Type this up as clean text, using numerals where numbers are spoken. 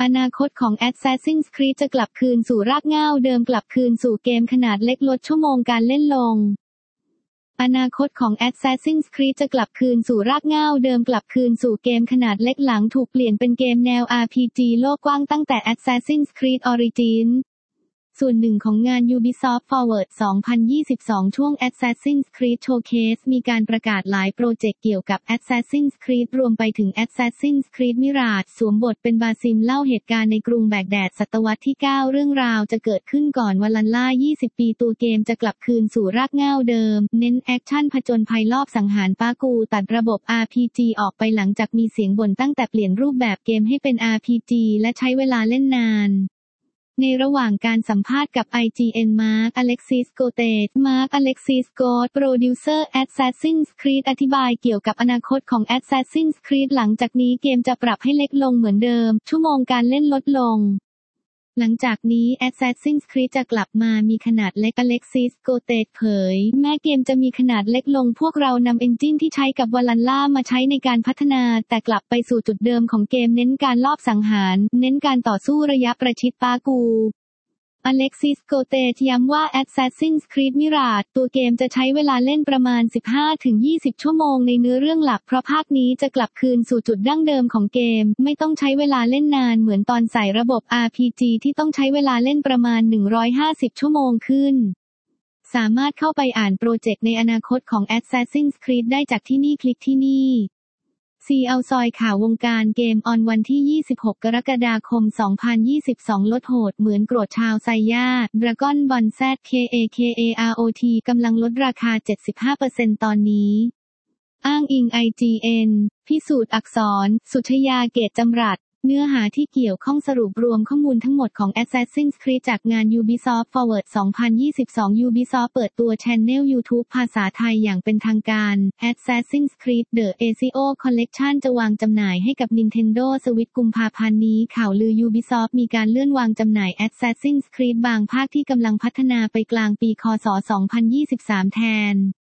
อนาคตของ Assassin's Creed จะกลับคืนสู่รากเหง้าเดิมกลับคืนสู่เกมขนาดเล็กลดชั่วโมงการเล่นลงอนาคตของ Assassin's Creed จะกลับคืนสู่รากเหง้าเดิมกลับคืนสู่เกมขนาดเล็กหลังถูกเปลี่ยนเป็นเกมแนว RPG โลกกว้างตั้งแต่ Assassin's Creed Originsส่วนหนึ่งของงาน Ubisoft Forward 2022 ช่วง Assassin's Creed Showcase มีการประกาศหลายโปรเจกต์เกี่ยวกับ Assassin's Creed รวมไปถึง Assassin's Creed Mirage สวมบทเป็นบาซิมเล่าเหตุการณ์ในกรุงแบกแดดศตวรรษที่ 9 เรื่องราวจะเกิดขึ้นก่อนวาลันล่า 20 ปีตัวเกมจะกลับคืนสู่รากเหง้าเดิม เน้นแอคชั่นผจญภัยลอบสังหารปากูตัดระบบ RPG ออกไปหลังจากมีเสียงบ่นตั้งแต่เปลี่ยนรูปแบบเกมให้เป็น RPG และใช้เวลาเล่นนานในระหว่างการสัมภาษณ์กับ IGN Mark Alexis Scott โปรดิวเซอร์ Assassin's Creed อธิบายเกี่ยวกับอนาคตของ Assassin's Creed หลังจากนี้เกมจะปรับให้เล็กลงเหมือนเดิมชั่วโมงการเล่นลดลงหลังจากนี้ Assassin's Creed จะกลับมามีขนาดเล็ก Alexis Scott เผยแม้เกมจะมีขนาดเล็กลงพวกเรานำเอนจินที่ใช้กับวาลันล่ามาใช้ในการพัฒนาแต่กลับไปสู่จุดเดิมของเกมเน้นการลอบสังหารเน้นการต่อสู้ระยะประชิดปากูAlexis Scott ย้ำว่า Assassin's Creed Mirage ตัวเกมจะใช้เวลาเล่นประมาณ 15-20 ชั่วโมงในเนื้อเรื่องหลักเพราะภาคนี้จะกลับคืนสู่จุดดั้งเดิมของเกมไม่ต้องใช้เวลาเล่นนานเหมือนตอนใส่ระบบ RPG ที่ต้องใช้เวลาเล่นประมาณ 150 ชั่วโมงขึ้นสามารถเข้าไปอ่านโปรเจกต์ในอนาคตของ Assassin's Creed ได้จากที่นี่คลิกที่นี่เอาซอยข่าววงการเกมออนวันที่ 26 กรกฎาคม 2022 ลดโหดเหมือนโกรธชาวไซย่า Dragon Ball Z KAKAROT กำลังลดราคา 75% ตอนนี้อ้างอิง IGN พิสูจน์อักษร สุชยาเกตจำรัดเนื้อหาที่เกี่ยวข้องสรุปรวมข้อมูลทั้งหมดของ Assassin's Creed จากงาน Ubisoft Forward 2022 Ubisoft เปิดตัว Channel YouTube ภาษาไทยอย่างเป็นทางการ Assassin's Creed The Ezio Collection จะวางจำหน่ายให้กับ Nintendo Switch กุมภาพันธ์นี้ข่าวลือ Ubisoft มีการเลื่อนวางจำหน่าย Assassin's Creed บางภาคที่กำลังพัฒนาไปกลางปีคศ 2023 แทน